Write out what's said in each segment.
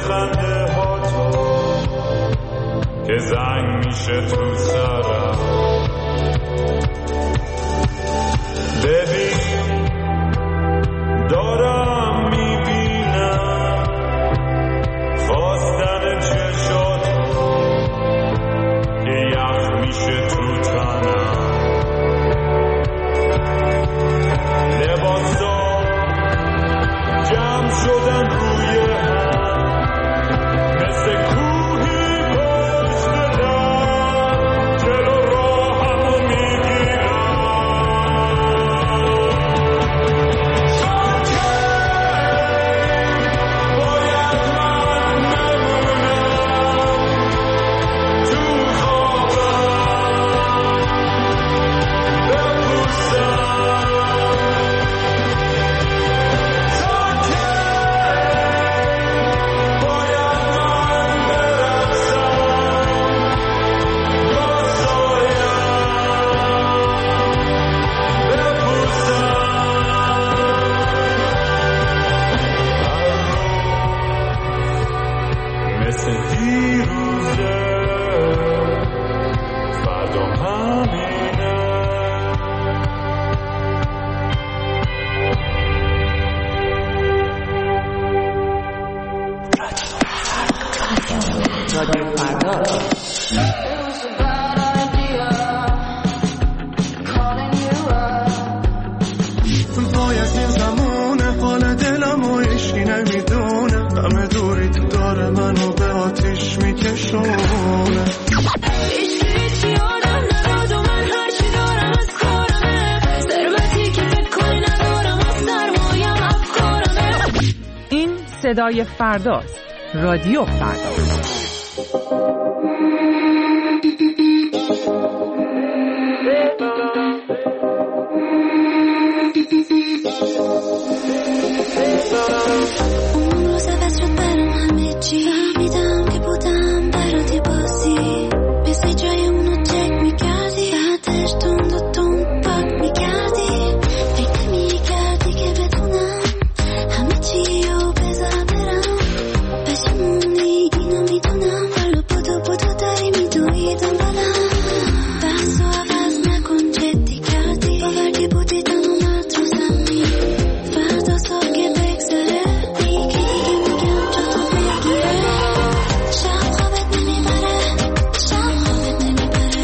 خنده ها تو که زنگ میشه تو سرم. ببین دارم میبینم خواستن چشاتو که یخ میشه تو تنم. لباسا جمع شدن روی هم مثل کوهی پشت در جلو راهمو میگیرم. صدای فرداست. رادیو فردا. اون روز عوض شد برام همه چی. فهمیدم که بودم برات بازی. مثل جای اونو چک میکردی. بعدش تند و تند پاک میکردی. فکر نمیکردی که بدونم همه چی رو بذارم برم. پشیمونی اینو میدونم. حالا بدو داری میدوی دنبالم. بحث و عوض نکن جدی کردی. باوردی بودی تمامت رو زمین. فردا صبح که بگذره دیگه میگم جا تو بگیره. شب خوابت نمیبره. شب خوابت نمیبره.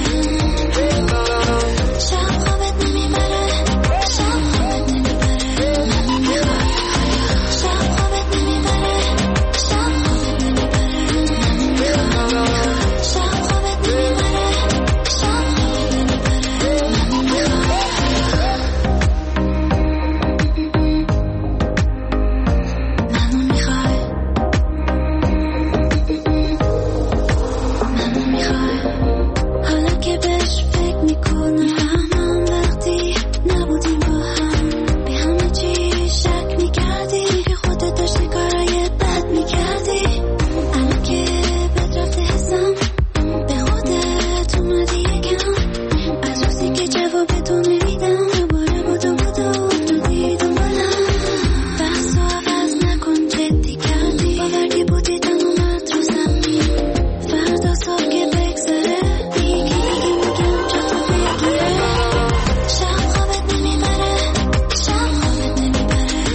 شب خوابت نمیبره. شب خوابت نمیبره. منو میخوای. شب خوابت نمیبره. شب خوابت نمیبره. منو میخوای. شب خوابت نمیبره. شب خوابت نمیبره. منو میخوای. منو میخوای. حالا که بهش فکر میکنم فهمم وقتی نبودیم با هم به همه چی شک میکردی. که خودت داشتی کارای بد میکردی. الان که بد رفته حسم به خودت اومدی یکم. از روزی که جوابتو نمیدم دوباره بدو افتادی دنبالم. بحث و عوض نکن جدی کردی. باوردی بودی تمامت رو زمین. فردا صبح که بگذره دیگه میگم جا تو بگیره. شب خوابت نمیبره. شب خوابت نمیبره.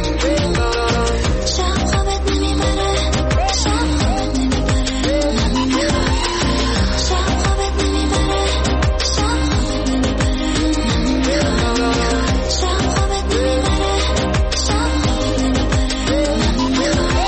شب خوابت نمیبره. شب خوابت نمیبره. منو میخوای. شب خوابت نمیبره. شب خوابت نمیبره. منو میخوای. شب خوابت نمیبره. شب خوابت نمیبره. منو میخوای.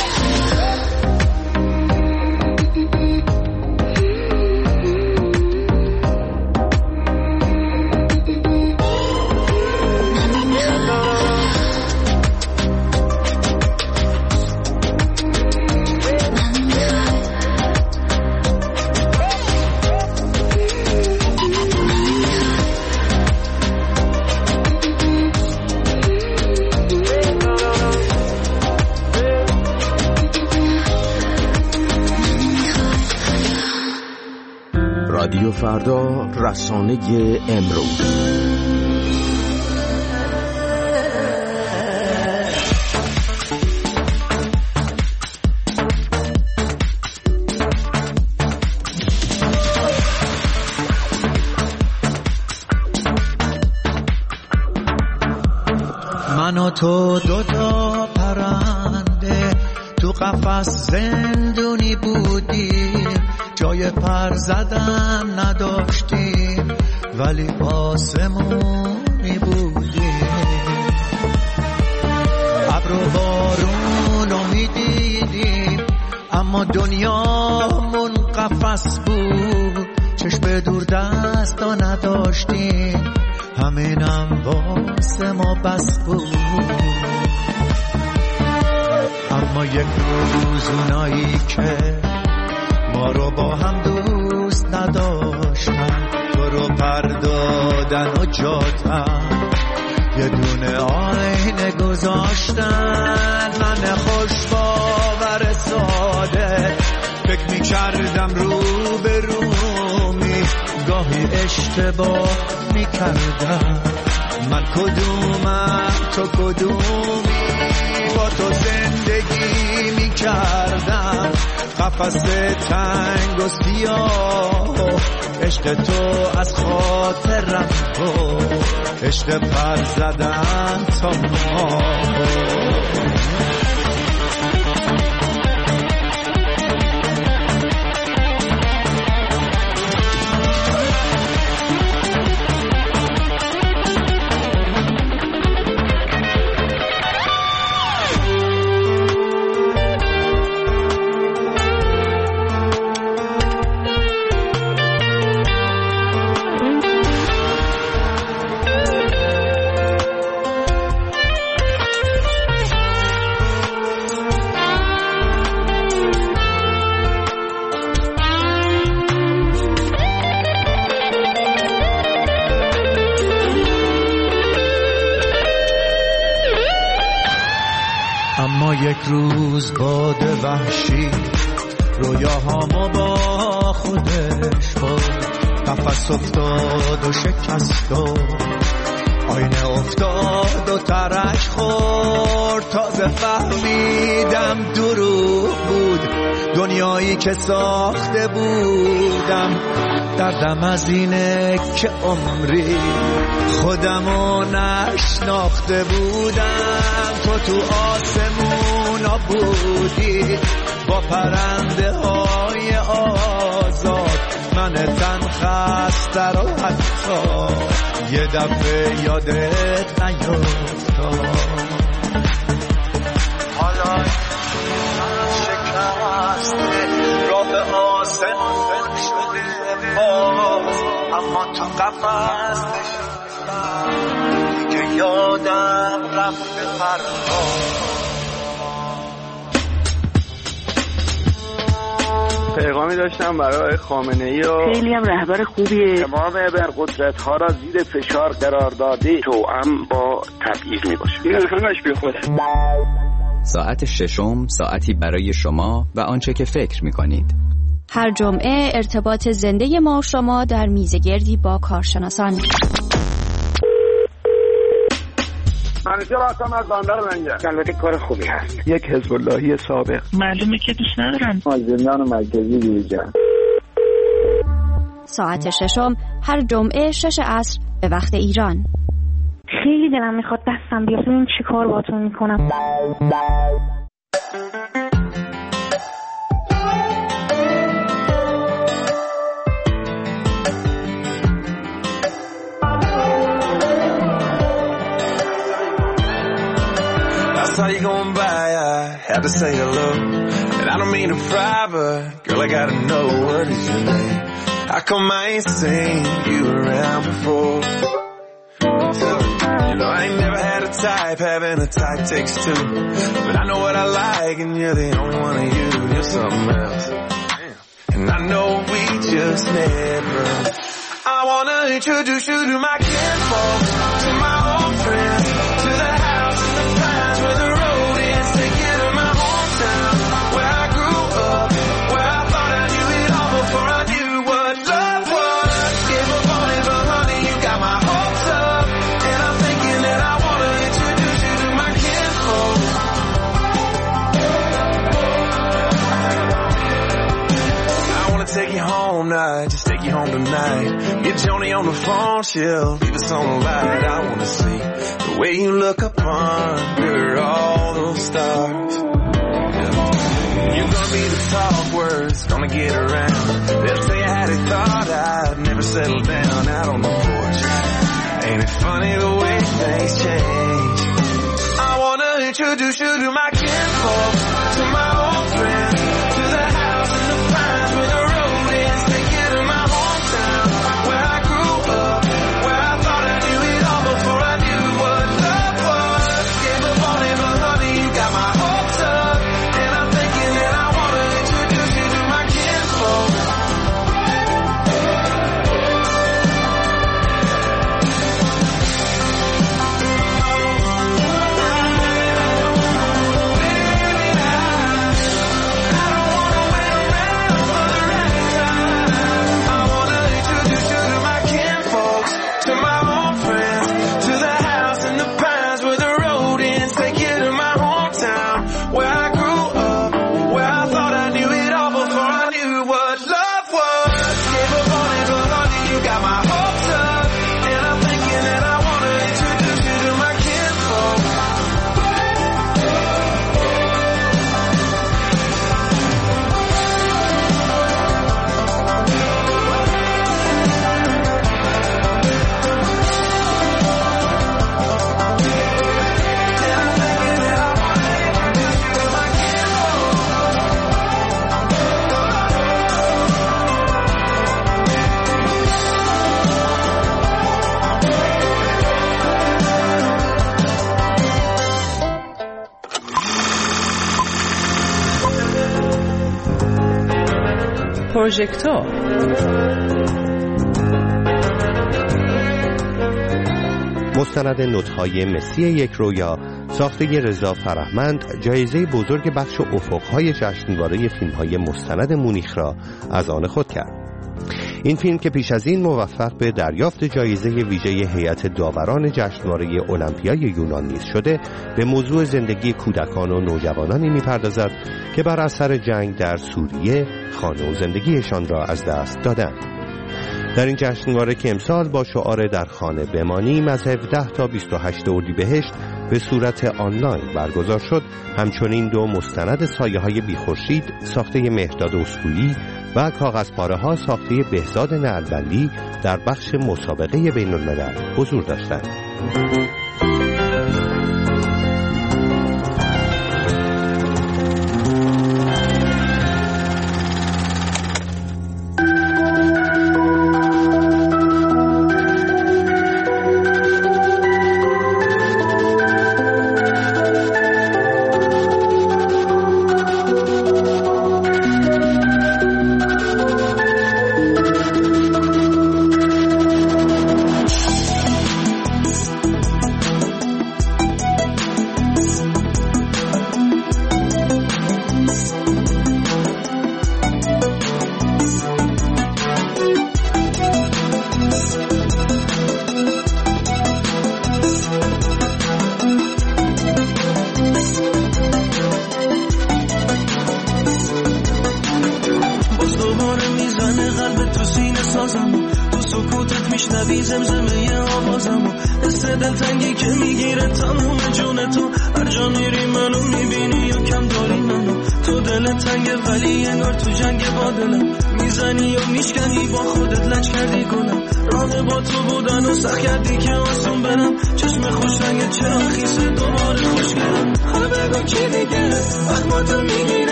رادیو فردا، رسانه امروز. من و تو دوتا پرنده تو قفس زندونی بودیم، جای پر زدن نداشتیم ولی آسمونی بودیم. ابر و بارونو میدیدیم اما دنیامون قفس بود، چشم دور دستا نداشتیم همینم واسه ما بس بود. اما یک روز اونایی که ما رو با هم دوست نداشتن تو رو پردادن و جاتن، یه دونه آینه گذاشتن. من خوش باور ساده فکر می‌کردم رو به رومی، گاهی اشتباه می‌کردم. من کدومم تو کدومی، با تو زندگی می‌کردم قفس تنگ و سیاه. عشق تو از خاطرم بود، عشق پر زدن تا ما. یک روز باد وحشی رویاهامو با خودش برد، قفس افتاد و شکست و آینه افتاد و ترک خورد. تازه فهمیدم دروغ بود دنیایی که ساخته بودم. دردم از اینه که عمری خودمو نشناخته بودم. تو آسمونا بودی با پرنده های آزاد، من تن خسته رو حتی یه دفعه یادت نیفتاد. حالا شکسته راه به آسمون شده باز، اما تو قفس که یادم رفته پرواز. پیغامی داشتم برای خامنه‌ای و خیلی هم رهبر خوبیه. تمام ابرقدرت‌ها را زیر فشار قرار داده، توأم با تبعیض میباشه. این همش بیخوده. ساعت ششم، ساعتی برای شما و آنچه که فکر میکنید. هر جمعه ارتباط زنده ما و شما در میزگردی با کارشناسان. منیجر هستم از بندر منجر. البته کار خوبی هست. یک حزب اللهی سابق. معلومه که دوست ندارن. از زندان مرکزی بیرون. ساعت ششم هر جمعه 6 عصر به وقت ایران. خیلی دلم میخواد دستم بیاد ببین چی کار باهاتون میکنم. Saw you going by, I had to say hello. And I don't mean to pry, but girl, I gotta know what is your name. How come I ain't seen you around before? You know, I ain't never had a type, having a type takes two. But I know what I like, and you're the only one of you. You're something else. And I know we just never. I wanna introduce you to my kinfolk, to my old friends, to the house and the pines where the road is. Take you to my hometown, where I grew up, where I thought I knew it all before I knew what love was. Give up on it, but honey, you got my hopes up. And I'm thinking that I wanna introduce you to my kinfolk. I wanna take you home now, just take you home tonight. Get Joni on the phone, she'll leave us on the light. I wanna see the way you look up under all those stars. You're gonna be the talk words, gonna get around. They'll say I had a thought I'd never settle down out on the porch. Ain't it funny the way things change? I wanna introduce you to my kinfolk, to my old friends, to the house in the pines where the road ends. Take you to my hometown, where I grew up, where I thought I knew it all before I knew what love was. Gave up on it, but honey, you got my hopes up. And I'm thinking that I wanna introduce you to my kinfolk. پروژکتور مستند نطق‌های مسی یک رویا ساخته رضا فرهمند جایزه بزرگ بخش افق‌های جشنواره فیلم‌های مستند مونیخ را از آن خود کرد. این فیلم که پیش از این موفق به دریافت جایزه ویژه هیئت داوران جشنواره المپیای یونان نیز شده، به موضوع زندگی کودکان و نوجوانانی می‌پردازد که بر اثر جنگ در سوریه خانه و زندگیشان را از دست دادند. در این جشنواره که امسال با شعار در خانه بمانیم از 17 تا 28 اردیبهشت به صورت آنلاین برگزار شد، همچنین دو مستند سایه‌های بی‌خورشید ساخته مهرداد اسکویی و کاغذپاره‌ها ساخته بهزاد نعلبندی در بخش مسابقه بین‌الملل حضور داشتند.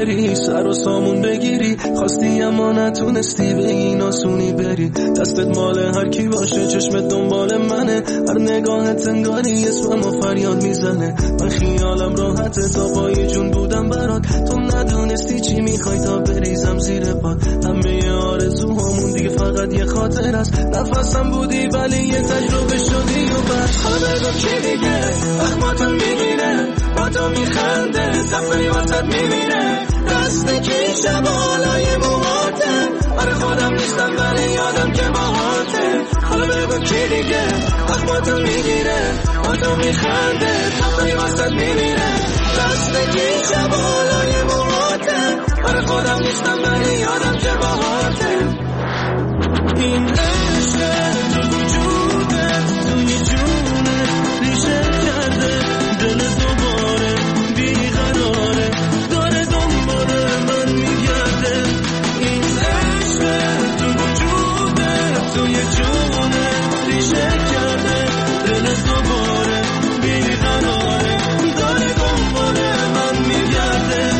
بری، سر و سامون بگیری، خواستی اما نتونستی به این آسونی بری. دستت مال هر کی باشه، چشمت دنبال منه، هر نگاهت انگاری اسممو فریاد میزنه. من خیالم راحته تا پای جون بودم برات، تو ندونستی چی میخوای تا بریزم زیر پات. همه آرزوهامون دیگه فقط یه خاطر است، نفسم بودی ولی یه تجربه شدی و بس. حالا بگو کی دیگه اخماتو میگیره، با تو میخنده، تفری واسد میبینه، دست کی شب بالای موهاته، برای خودم نیستم ولی یادم که باهاته. حالا بگو کی دیگه اخماتو میگیره، با تو میخنده، تفری واسد میبینه، دست کی شب بالای موهاته، برای خودم نیستم ولی یادم که باهاته. این عشق تو وجودت توی جونت ریشه کرده، دل دوباره بیقراره، داره دنبال من میگرده. این عشق تو وجودت توی جونت ریشه کرده، دل دوباره بیقراره، داره دنبال من میگرده.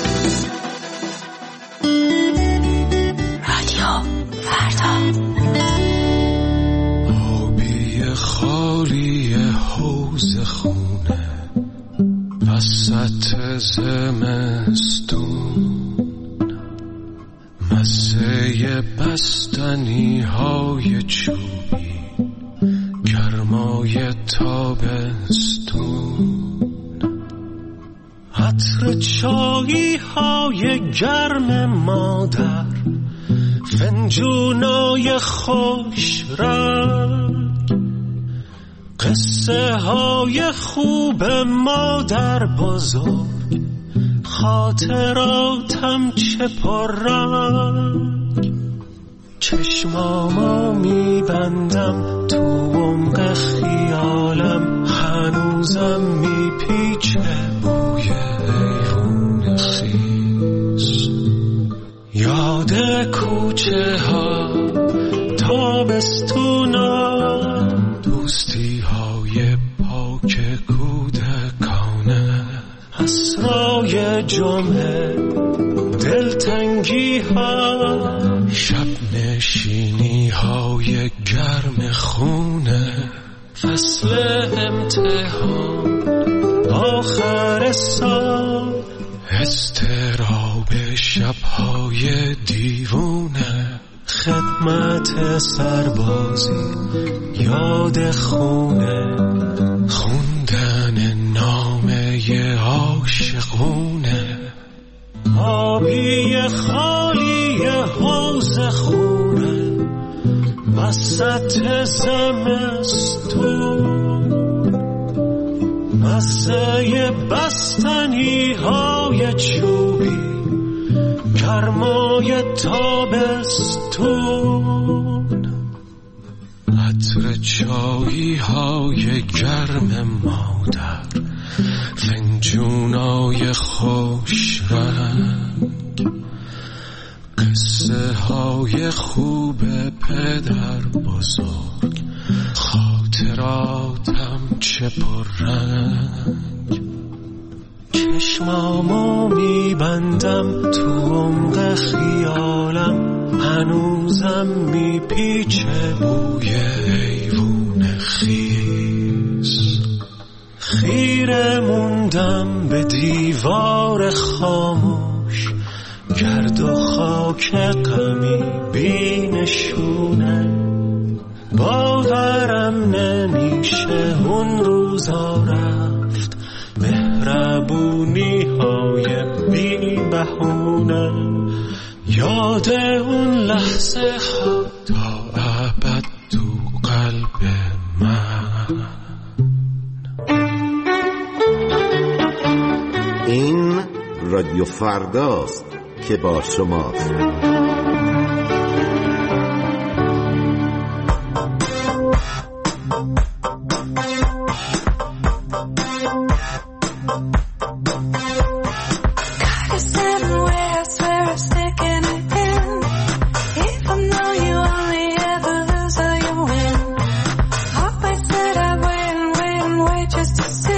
آبی خالی حوض خونه وسط زمستون، مزه بستنی های چوبی، گرمای تابستون، عطر چایی های گرم مادر، فنجونای خوش رنگ، قصه های خوب مادر بزرگ، خاطراتم چه پررنگ. چشمامو میبندم تو عمق خیالم، هنوزم میپیچه بوی ایوون خیس. یاد کوچه ها، تابستونا، دوستی های پاک کودکانه، اسرای جمعه، دلتنگی ها، شب نشینی های گرم خونه، فصل امتحان، آخر سال، اضطراب شب‌های دیوونه، خدمت سربازی، یاد خونه، خوندن نامه عاشقونه. آبی خالی حوض خونه وسط زمستون، مزه بستنی های چوبی، گرمای تابستون، عطر چایی های گرم مادر، فنجونای خوش رنگ، قصه های خوب پدر بزرگ، خاطراتم چه پررنگ. چشمامو میبندم تو عمق خیالم، هنوزم میپیچه بوی ایوون خیس. خیره موندم به دیوار خاموش، گرد و خاک غمی بینشونه، باورم نمیشه اون روزا رفت، مهربونی های بی بهونه، یاد اون لحظه ها تا ابد تو قلب من. این رادیو فرداست که با شماست. Just to say